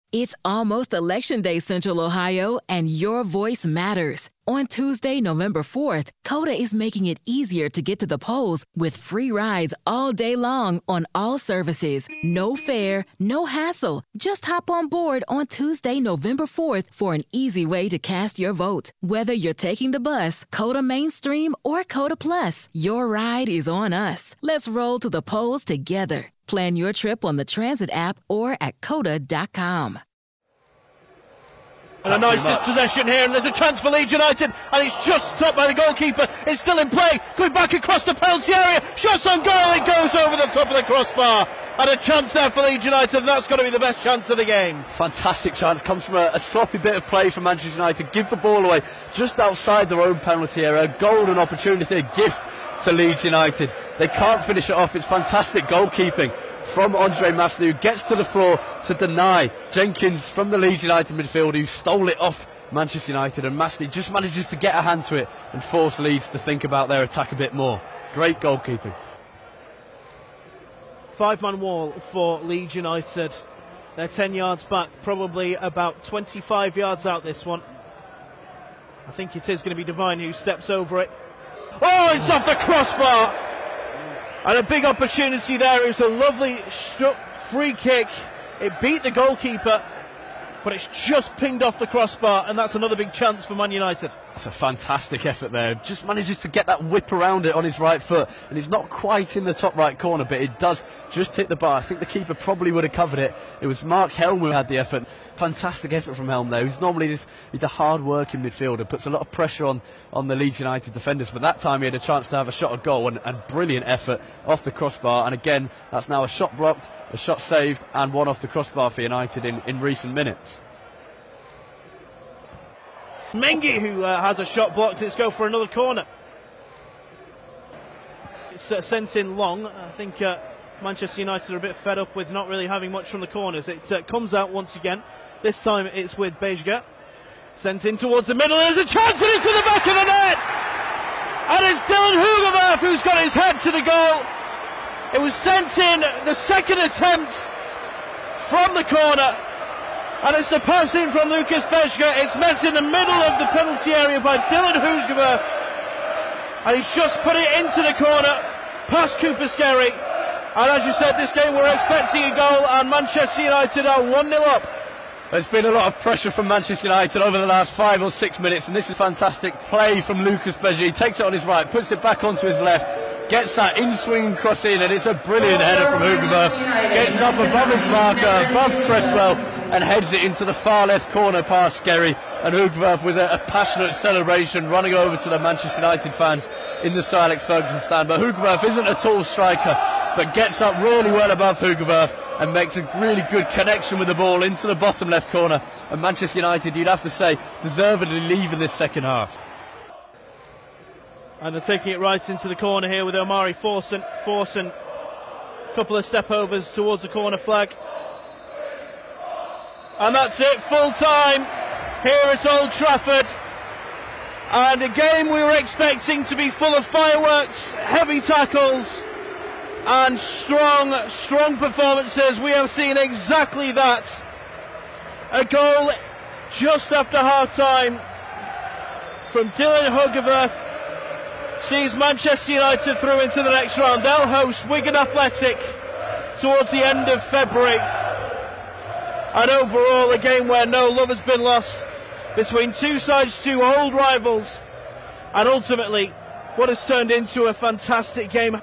It's almost Election Day, Central Ohio, and your voice matters. On Tuesday, November 4th, COTA is making it easier to get to the polls with free rides all day long on all services. No fare, no hassle. Just hop on board on Tuesday, November 4th for an easy way to cast your vote. Whether you're taking the bus, COTA Mainstream, or COTA Plus, your ride is on us. Let's roll to the polls together. Plan your trip on the Transit app or at COTA.com. And a nice dispossession here, and there's a chance for Leeds United, and it's just stopped by the goalkeeper. It's still in play, going back across the penalty area, shots on goal, it goes over the top of the crossbar, and a chance there for Leeds United, and that's got to be the best chance of the game. Fantastic chance, comes from a sloppy bit of play from Manchester United, give the ball away just outside their own penalty area, a golden opportunity, a gift to Leeds United. They can't finish it off, it's fantastic goalkeeping from Andre Masny, who gets to the floor to deny Jenkins from the Leeds United midfield, who stole it off Manchester United, and Masny just manages to get a hand to it and force Leeds to think about their attack a bit more. Great goalkeeping. 5-man wall for Leeds United. They're 10 yards back, probably about 25 yards out this one. I think it is going to be Devine who steps over it. Oh, it's off the crossbar! And a big opportunity there. It was a lovely free kick. It beat the goalkeeper, but it's just pinged off the crossbar, and that's another big chance for Man United. That's a fantastic effort there. Just manages to get that whip around it on his right foot, and it's not quite in the top right corner, but it does just hit the bar. I think the keeper probably would have covered it. It was Mark Helm who had the effort. Fantastic effort from Helm there. He's a hard-working midfielder, puts a lot of pressure on the Leeds United defenders, but that time he had a chance to have a shot at goal, and brilliant effort off the crossbar. And again, that's now a shot blocked, a shot saved, and one off the crossbar for United in recent minutes. Mengi, who has a shot blocked. Let's go for another corner. It's sent in long. I think Manchester United are a bit fed up with not really having much from the corners. It comes out once again. This time it's with Bejga. Sent in towards the middle. There's a chance, and it's in the back of the net. And it's Dylan Hugerberg who's got his head to the goal. It was sent in the second attempt from the corner. And it's the pass in from Lucas Bejga. It's met in the middle of the penalty area by Dylan Hugerberg. And he's just put it into the corner, past Cooper Skerry. And as you said, this game we're expecting a goal, and Manchester United are 1-0 up. There's been a lot of pressure from Manchester United over the last 5 or 6 minutes, and this is fantastic play from Lucas Bejga. He takes it on his right, puts it back onto his left, gets that in-swing cross in, and it's a brilliant header from Hugerberg. Gets up above his marker, above Cresswell, and heads it into the far left corner past Skerry, and Hugerberg with a passionate celebration running over to the Manchester United fans in the Sir Alex Ferguson stand. But Hugerberg isn't a tall striker, but gets up really well above Hugerberg and makes a really good connection with the ball into the bottom left corner. And Manchester United, you'd have to say, deservedly leave in this second half. And they're taking it right into the corner here with Omari Forson. Forson, a couple of step overs towards the corner flag. And that's it, full time here at Old Trafford. And a game we were expecting to be full of fireworks, heavy tackles, and strong performances. We have seen exactly that. A goal just after half time from Dylan Hugerberg sees Manchester United through into the next round. They'll host Wigan Athletic towards the end of February. And overall, a game where no love has been lost between two sides, two old rivals, and ultimately what has turned into a fantastic game.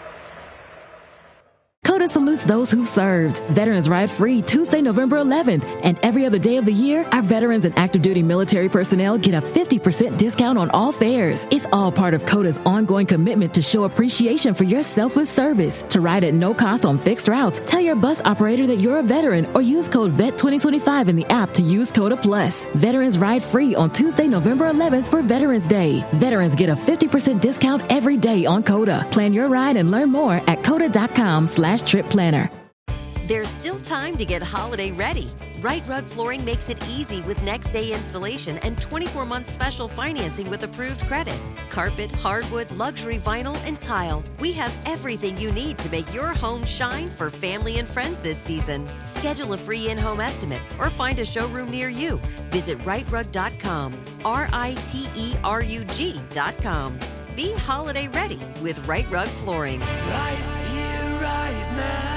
COTA salutes those who served. Veterans Ride free Tuesday, November 11th. And every other day of the year, our veterans and active duty military personnel get a 50% discount on all fares. It's all part of COTA's ongoing commitment to show appreciation for your selfless service. To ride at no cost on fixed routes, tell your bus operator that you're a veteran or use code VET2025 in the app to use COTA Plus. Veterans Ride free on Tuesday, November 11th for Veterans Day. Veterans get a 50% discount every day on COTA. Plan your ride and learn more at COTA.com/trip planner. There's still time to get holiday ready. Right Rug Flooring makes it easy with next-day installation and 24-month special financing with approved credit. Carpet, hardwood, luxury vinyl, and tile. We have everything you need to make your home shine for family and friends this season. Schedule a free in-home estimate or find a showroom near you. Visit rightrug.com, RITERUG.com. Be holiday ready with Right Rug Flooring. Right here, right now.